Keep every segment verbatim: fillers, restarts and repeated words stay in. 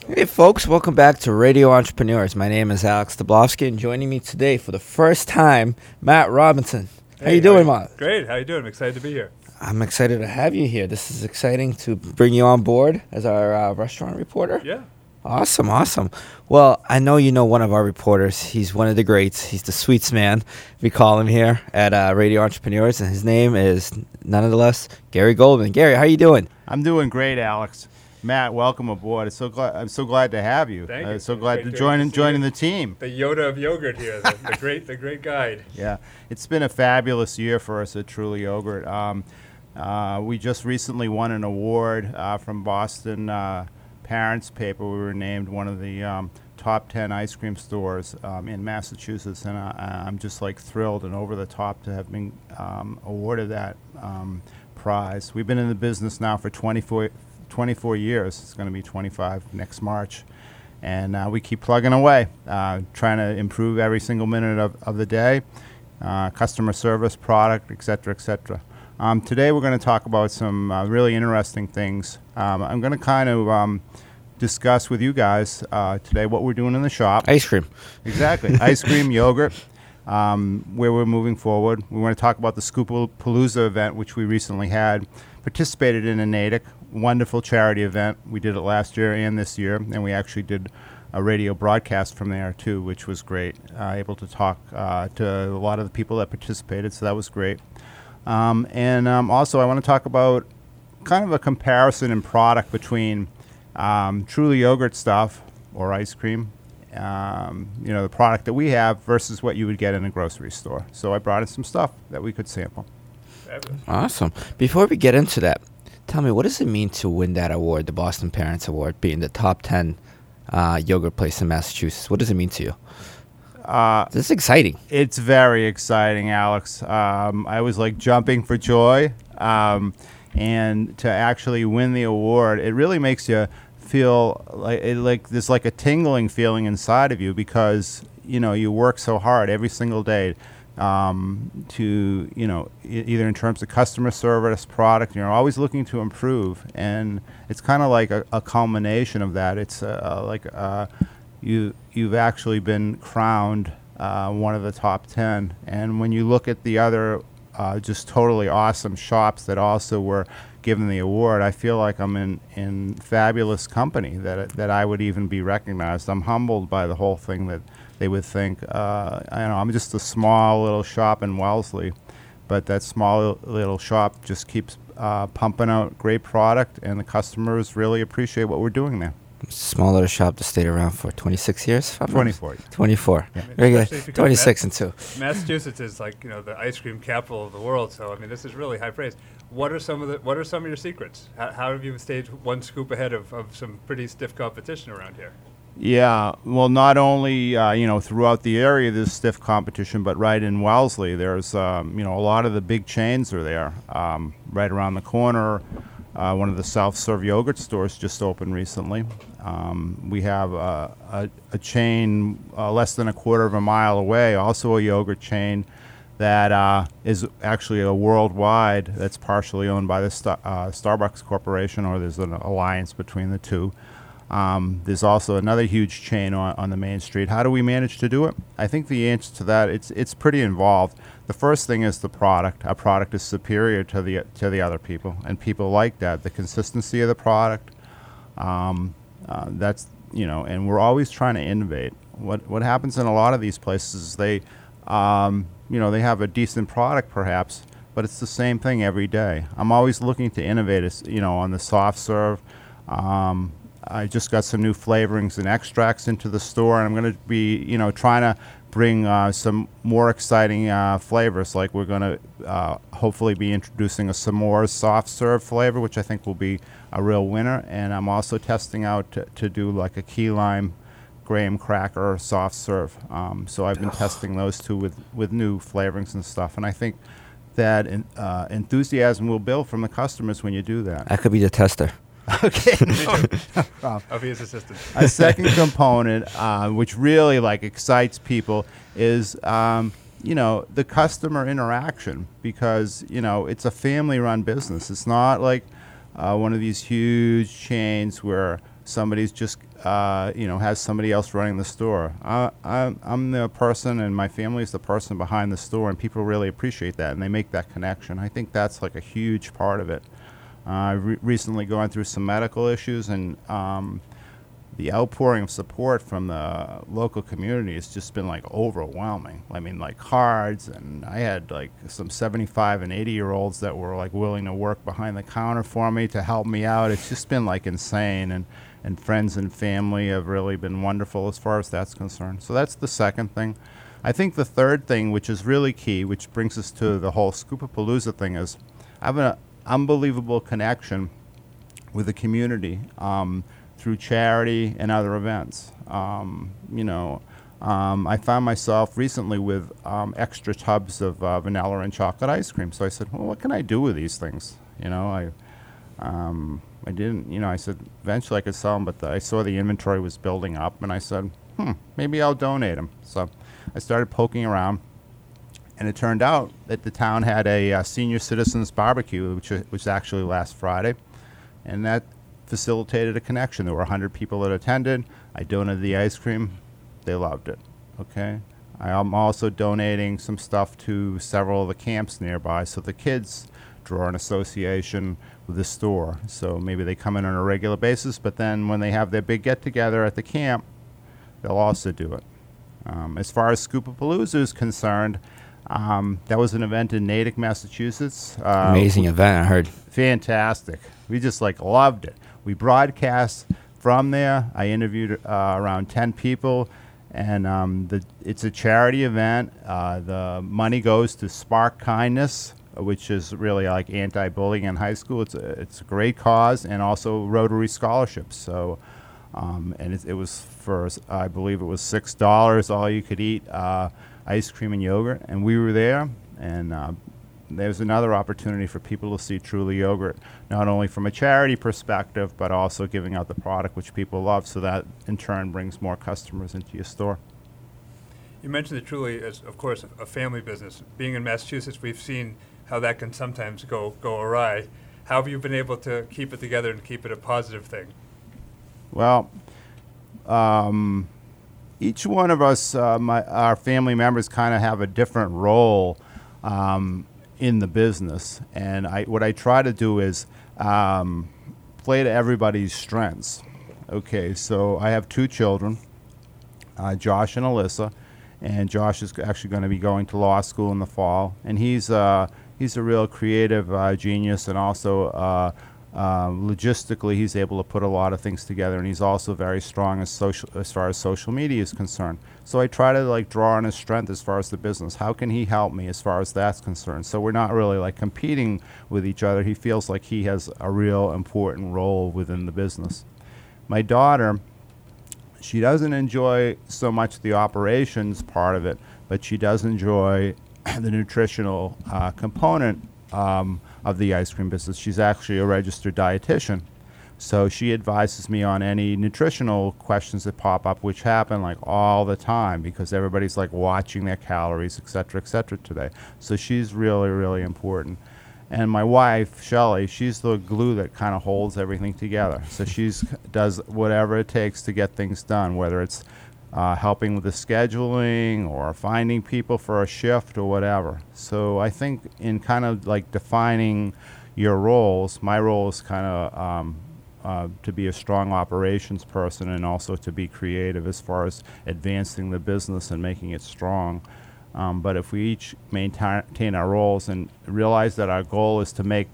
Hey folks, welcome back to Radio Entrepreneurs. My name is Alex Dablowski, and joining me today for the first time, Matt Robinson. How Hey, you doing, how Matt? Great. How you doing? I'm excited to be here. I'm excited to have you here. This is exciting to bring you on board as our uh, restaurant reporter. Yeah. Awesome, awesome. Well, I know you know one of our reporters. He's one of the greats. He's the sweets man, we call him here at uh, Radio Entrepreneurs, and his name is none less Gary Goldman. Gary, how you doing? I'm doing great, Alex. Matt, welcome aboard. It's so glad, I'm so glad to have you. Thank uh, you. So It's glad great to to join see joining you. the team. The Yoda of yogurt here, the, the great, the great guide. Yeah, it's been a fabulous year for us at Truly Yogurt. Um, uh, we just recently won an award uh, from Boston uh, Parents Paper. We were named one of the um, top ten ice cream stores um, in Massachusetts, and I, I'm just like thrilled and over the top to have been um, awarded that um, prize. We've been in the business now for twenty-four, twenty-four years. It's going to be twenty-five next March. And uh, we keep plugging away, uh, trying to improve every single minute of, of the day, uh, customer service, product, et cetera, et cetera. Um, today we're going to talk about some uh, really interesting things. Um, I'm going to kind of um, discuss with you guys uh, today what we're doing in the shop. Ice cream. Exactly. Ice cream, yogurt, um, where we're moving forward. We want to talk about the Scoopalooza event, which we recently had, participated in in Natick. Wonderful charity event. We did it last year and this year, and we actually did a radio broadcast from there too, which was great. Uh, able to talk uh, to a lot of the people that participated, so that was great. Um, and um, also, I want to talk about kind of a comparison in product between um, Truly Yogurt stuff or ice cream, um, you know, the product that we have versus what you would get in a grocery store. So I brought in some stuff that we could sample. Fabulous. Awesome. Before we get into that, tell me, what does it mean to win that award, the Boston Parents Award, being the top ten uh, yogurt place in Massachusetts? What does it mean to you? Uh, This is exciting. It's very exciting, Alex. Um, I was like jumping for joy. Um, and to actually win the award, it really makes you feel like it, like there's like a tingling feeling inside of you because, you know, you work so hard every single day um, to, you know, e- either in terms of customer service, product, you're always looking to improve. And it's kind of like a, a culmination of that. It's uh, like uh, you, you've actually been crowned uh, one of the top ten. And when you look at the other uh, just totally awesome shops that also were given the award, I feel like I'm in, in fabulous company that that I would even be recognized. I'm humbled by the whole thing that they would think. Uh, I don't know, I'm just a small little shop in Wellesley, but that small little shop just keeps uh, pumping out great product, and the customers really appreciate what we're doing there. Small little shop that stayed around for twenty-six years? if I'm not twenty-four. twenty-four. Yeah. Very Especially if good. you go to twenty-six Mass- and two. Massachusetts is like, you know, the ice cream capital of the world. So, I mean, this is really high praise. What are some of the What are some of your secrets? How, how have you stayed one scoop ahead of, of some pretty stiff competition around here? Yeah, well, not only uh, you know throughout the area there's stiff competition, but right in Wellesley there's um, you know a lot of the big chains are there. Um, right around the corner, uh, one of the self-serve yogurt stores just opened recently. Um, we have uh, a, a chain uh, less than a quarter of a mile away, also a yogurt chain that uh, is actually a worldwide. That's partially owned by the Sta- uh, Starbucks Corporation, or there's an alliance between the two. Um, there's also another huge chain on, on the main street. How do we manage to do it? I think the answer to that, it's it's pretty involved. The first thing is the product. Our product is superior to the to the other people, and people like that. The consistency of the product, um, uh, that's, you know, and we're always trying to innovate. What what happens in a lot of these places is they, um, you know, they have a decent product perhaps, but it's the same thing every day. I'm always looking to innovate, as, you know, on the soft serve. Um, I just got some new flavorings and extracts into the store, and I'm going to be, you know, trying to bring uh, some more exciting uh, flavors. Like we're going to uh, hopefully be introducing a s'mores soft serve flavor, which I think will be a real winner. And I'm also testing out to, to do like a key lime graham cracker soft serve. Um, so I've been testing those two with, with new flavorings and stuff. And I think that in, uh, enthusiasm will build from the customers when you do that. I could be the tester. Okay. I'll be his assistant. A second component, uh, which really like excites people, is um, you know the customer interaction, because you know it's a family-run business. It's not like uh, one of these huge chains where somebody's just, uh, you know, has somebody else running the store. I, I, I'm the person, and my family is the person behind the store, and people really appreciate that, and they make that connection. I think that's like a huge part of it. Uh, I've re- recently gone through some medical issues, and um, the outpouring of support from the local community has just been like overwhelming. I mean, like cards, and I had like some seventy-five and eighty year olds that were like willing to work behind the counter for me to help me out. It's just been like insane, and and friends and family have really been wonderful as far as that's concerned. So that's the second thing. I think the third thing, which is really key, which brings us to the whole Scoopapalooza thing, is I have an unbelievable connection with the community. Um, through charity and other events. Um, you know, um, I found myself recently with um, extra tubs of uh, vanilla and chocolate ice cream. So I said, well, what can I do with these things? You know, I um, I didn't, you know, I said, eventually I could sell them, but the, I saw the inventory was building up, and I said, hmm, maybe I'll donate them. So I started poking around, and it turned out that the town had a uh, senior citizens barbecue, which was actually last Friday, and that facilitated a connection. There were one hundred people that attended. I donated the ice cream. They loved it. Okay. I am also donating some stuff to several of the camps nearby, so the kids draw an association with the store. So maybe they come in on a regular basis, but then when they have their big get-together at the camp, they'll also do it. Um, as far as Scoopapalooza is concerned, um, that was an event in Natick, Massachusetts. Uh, Amazing event, I heard. Fantastic. We just like loved it. We broadcast from there. I interviewed uh, around ten people, and um, the, it's a charity event. Uh, the money goes to Spark Kindness, which is really like anti-bullying in high school. It's a, it's a great cause, and also Rotary scholarships. So, um, and it, it was for, I believe it was six dollars, all you could eat, uh, ice cream and yogurt, and we were there, and uh, there's another opportunity for people to see Truly Yogurt, not only from a charity perspective, but also giving out the product which people love, so that in turn brings more customers into your store. You mentioned that Truly is, of course, a family business. Being in Massachusetts, we've seen how that can sometimes go, go awry. How have you been able to keep it together and keep it a positive thing? Well, um, each one of us, uh, my, our family members, kind of have a different role um, in the business, and I, what I try to do is um, play to everybody's strengths. Okay, so I have two children, uh, Josh and Alyssa, and Josh is actually going to be going to law school in the fall, and he's uh, he's a real creative uh, genius, and also uh, uh, logistically he's able to put a lot of things together, and he's also very strong as social as far as social media is concerned. So I try to like draw on his strength as far as the business. How can he help me as far as that's concerned? So we're not really like competing with each other. He feels like he has a real important role within the business. My daughter, she doesn't enjoy so much the operations part of it, but she does enjoy the nutritional uh, component um, of the ice cream business. She's actually a registered dietitian. So she advises me on any nutritional questions that pop up, which happen like all the time because everybody's like watching their calories, et cetera, et cetera today. So she's really, really important. And my wife, Shelley, she's the glue that kind of holds everything together. So she's does whatever it takes to get things done, whether it's uh, helping with the scheduling or finding people for a shift or whatever. So I think in kind of like defining your roles, my role is kind of um, uh, to be a strong operations person and also to be creative as far as advancing the business and making it strong. Um, but if we each maintain our roles and realize that our goal is to make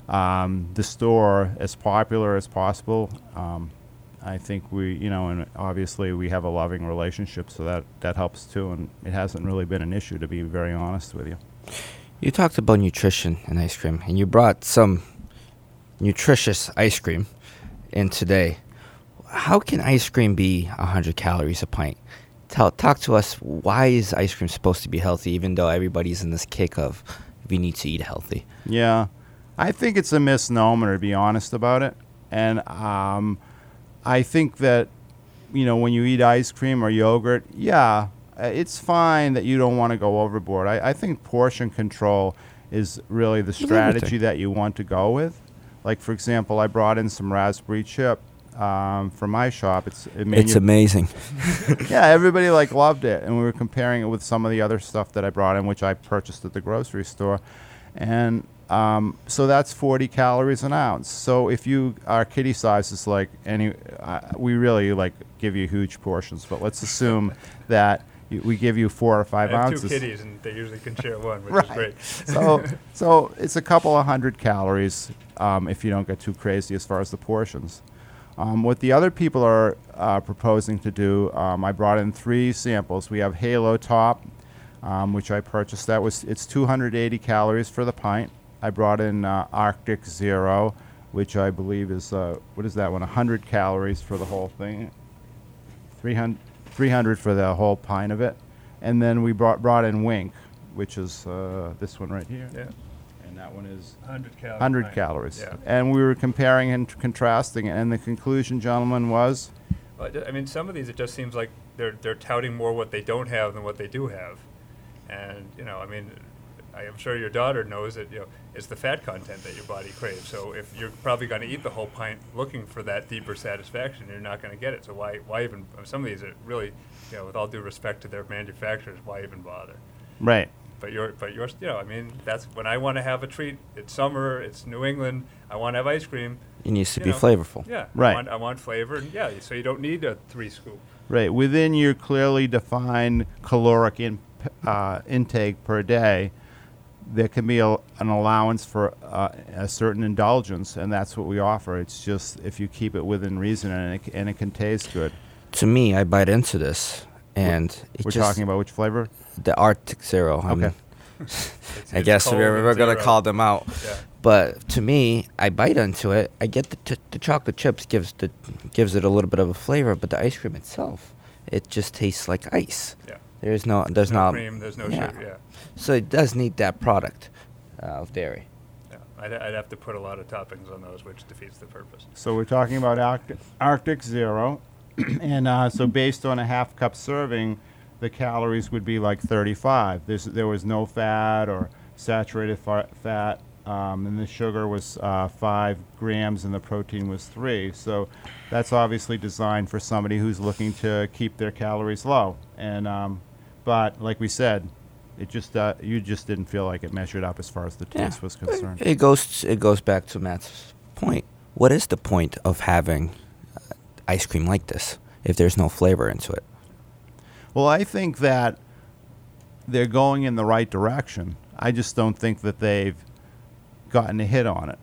um, the store as popular as possible, um, I think we, you know, and obviously we have a loving relationship, so that, that helps too, and it hasn't really been an issue, to be very honest with you. You talked about nutrition and ice cream, and you brought some nutritious ice cream in today. How can ice cream be one hundred calories a pint? Tell, talk to us, why is ice cream supposed to be healthy, even though everybody's in this kick of we need to eat healthy? Yeah, I think it's a misnomer, to be honest about it. And um, I think that, you know, when you eat ice cream or yogurt, yeah, it's fine that you don't want to go overboard. I, I think portion control is really the strategy that you want to go with. Like, for example, I brought in some raspberry chip um, from my shop. It's it It's manu- amazing. yeah, everybody like loved it, and we were comparing it with some of the other stuff that I brought in, which I purchased at the grocery store, and um, so that's forty calories an ounce. So if you our kitty size is like any, uh, we really like give you huge portions, but let's assume that y- we give you four or five I have ounces. two kitties, and they usually can share one, which Right. is great. so so it's a couple of hundred calories um, if you don't get too crazy as far as the portions. Um, what the other people are uh, proposing to do, um, I brought in three samples. We have Halo Top, um, which I purchased. That was it's two hundred eighty calories for the pint. I brought in uh, Arctic Zero, which I believe is uh, what is that one? one hundred calories for the whole thing. three hundred, three hundred for the whole pint of it. And then we brought brought in Wink, which is uh, this one right here. Yeah, And that one is one hundred calories. one hundred Right. calories. Yeah. And we were comparing and t- contrasting, and the conclusion, gentlemen, was Well, I ju- I mean, some of these, it just seems like they're they're touting more what they don't have than what they do have, and you know, I mean, I am sure your daughter knows that you know it's the fat content that your body craves. So if you're probably going to eat the whole pint looking for that deeper satisfaction, you're not going to get it. So why why even I mean, some of these are really, you know, with all due respect to their manufacturers, why even bother? right. But you're, but yours, you know, I mean, that's when I want to have a treat. It's summer. It's New England. I want to have ice cream. It needs to you be know, flavorful. Yeah, Right. I want, I want flavor, and yeah, so you don't need a three scoop. Right. Within your clearly defined caloric in, uh, intake per day, there can be a, an allowance for uh, a certain indulgence, and that's what we offer. It's just if you keep it within reason, and it, c- and it can taste good. To me, I bite into this, and it We're just talking about which flavor? the Arctic Zero. I Okay. mean, It's- I it's guess cold we're, and we're gonna zero. call them out. Yeah. But to me, I bite into it. I get the t- the chocolate chips gives the gives it a little bit of a flavor, but the ice cream itself, it just tastes like ice. Yeah. There's no there's no not cream. There's no yeah. sugar. Yeah. So it does need that product uh, of dairy. Yeah. I'd, I'd have to put a lot of toppings on those, which defeats the purpose. So we're talking about Arctic, Arctic Zero, and uh, so based on a half cup serving, the calories would be like thirty-five. There's, there was no fat or saturated fa- fat, um, and the sugar was uh, five grams, and the protein was three. So that's obviously designed for somebody who's looking to keep their calories low. And um, but like we said, it just uh, you just didn't feel like it measured up as far as the taste was concerned. It goes it goes back to Matt's point. What is the point of having uh, ice cream like this if there's no flavor into it? Well, I think that they're going in the right direction. I just don't think that they've gotten a hit on it.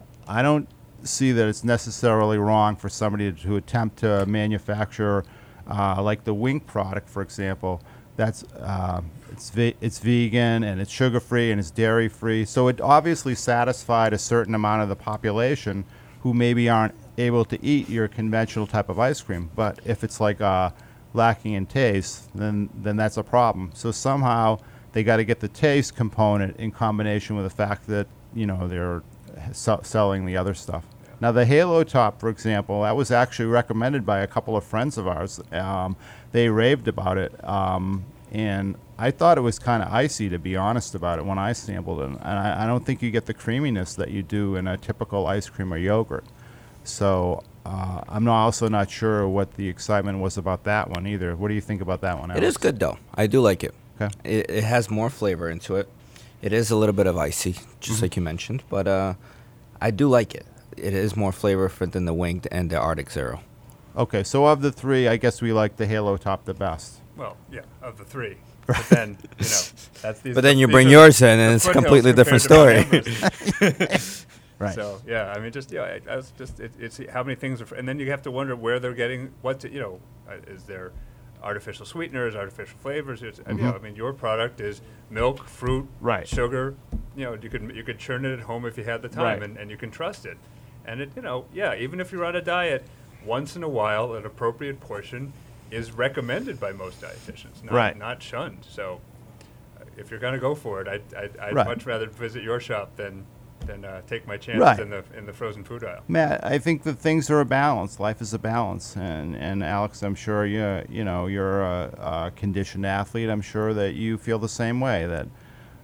I don't see that it's necessarily wrong for somebody to attempt to manufacture, uh, like the Wink product, for example. That's uh, it's ve- it's vegan and it's sugar free and it's dairy free. So it obviously satisfied a certain amount of the population who maybe aren't able to eat your conventional type of ice cream. But if it's like uh, lacking in taste, then then that's a problem. So somehow they got to get the taste component in combination with the fact that you know they're se- selling the other stuff. Now the Halo Top, for example, that was actually recommended by a couple of friends of ours. Um, they raved about it, um, and I thought it was kind of icy, to be honest about it, when I sampled it. And I, I don't think you get the creaminess that you do in a typical ice cream or yogurt. So uh, I'm not also not sure what the excitement was about that one either. What do you think about that one, It Alex? is good though. I do like it. Okay. It, it has more flavor into it. It is a little bit of icy, just Mhm. like you mentioned, but uh, I do like it. It is more flavorful than the Wink and the Arctic Zero. Okay, so of the three, I guess we like the Halo Top the best. Well, yeah, of the three. But then, you know, that's these. But then you these bring are yours in, and the it's a foothills completely different compared to story. Mount Everest. Right. So yeah, I mean, just yeah, I, I was just it, it's how many things are, fr- and then you have to wonder where they're getting what to, you know, uh, is there artificial sweeteners, artificial flavors? It's, uh, you know, Mhm. I mean, your product is milk, fruit, Right. sugar. You know, you could you could churn it at home if you had the time, Right. and, and you can trust it. And it, you know, yeah, even if you're on a diet, once in a while, an appropriate portion is recommended by most dietitians, not Right. not shunned. So uh, if you're going to go for it, I'd, I'd, I'd Right. much rather visit your shop than than uh, take my chances Right. in the in the frozen food aisle. Matt, I think that things are a balance. Life is a balance, and and Alex, I'm sure you you know you're a, a conditioned athlete. I'm sure that you feel the same way. That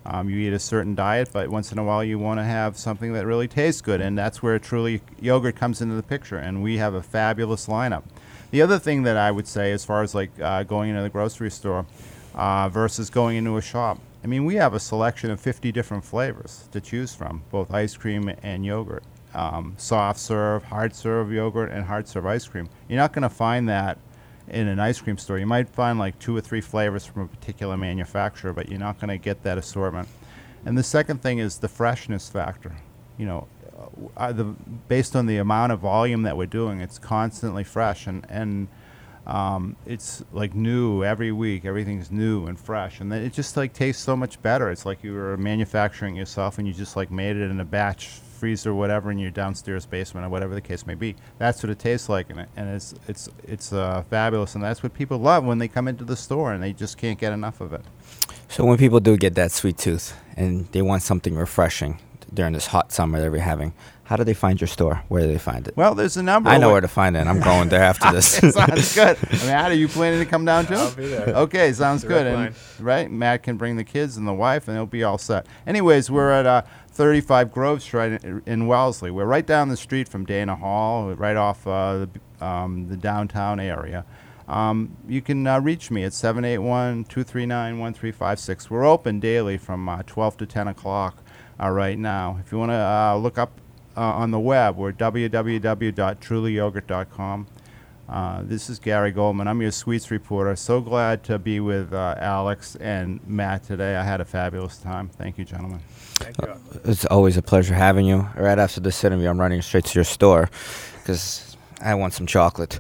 Um, you eat a certain diet, but once in a while you want to have something that really tastes good, and that's where Truly Yogurt comes into the picture, and we have a fabulous lineup. The other thing that I would say as far as like uh, going into the grocery store uh, versus going into a shop, I mean, we have a selection of fifty different flavors to choose from, both ice cream and yogurt. Um, soft serve, hard serve yogurt, and hard serve ice cream. You're not going to find that in an ice cream store. You might find like two or three flavors from a particular manufacturer, but you're not going to get that assortment. And the second thing is the freshness factor. You know, uh, the, based on the amount of volume that we're doing, it's constantly fresh, and, and um, it's like new every week. Everything's new and fresh, and then it just like tastes so much better. It's like you were manufacturing yourself, and you just like made it in a batch freezer, whatever, in your downstairs basement or whatever the case may be. That's what it tastes like, and, it, and it's it's it's uh, fabulous, and that's what people love when they come into the store, and they just can't get enough of it. So when people do get that sweet tooth and they want something refreshing during this hot summer that we're having, how do they find your store? Where do they find it? Well, there's a number. I know of where to find it. I'm going there after this. Sounds good. I mean, how are you planning to come down too? I'll be there. Okay, sounds Direct good. line. And, right, Matt can bring the kids and the wife, and they'll be all set. Anyways, we're at uh, thirty-five Grove Street in, in Wellesley. We're right down the street from Dana Hall, right off uh, the, um, the downtown area. Um, you can uh, reach me at seven eight one, two three nine, one three five six. We're open daily from uh, twelve to ten o'clock uh, right now. If you want to uh, look up uh, on the web, we're w w w dot truly yogurt dot com. Uh, this is Gary Goldman. I'm your sweets reporter. So glad to be with uh, Alex and Matt today. I had a fabulous time. Thank you, gentlemen. Thank you. It's always a pleasure having you. Right after this interview, I'm running straight to your store because I want some chocolate.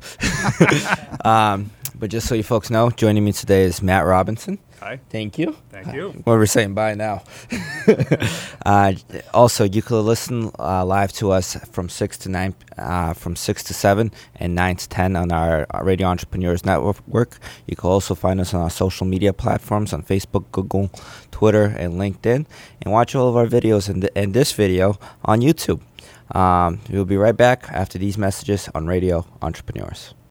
um, but just so you folks know, joining me today is Matt Robinson. Hi. Thank you. Thank you. Well, we're saying bye now. uh, also, you could listen uh, live to us from six to nine, uh, from six to seven, and nine to ten on our, our Radio Entrepreneurs Network. You can also find us on our social media platforms on Facebook, Google, Twitter, and LinkedIn, and watch all of our videos and, th- and this video on YouTube. Um, we'll be right back after these messages on Radio Entrepreneurs.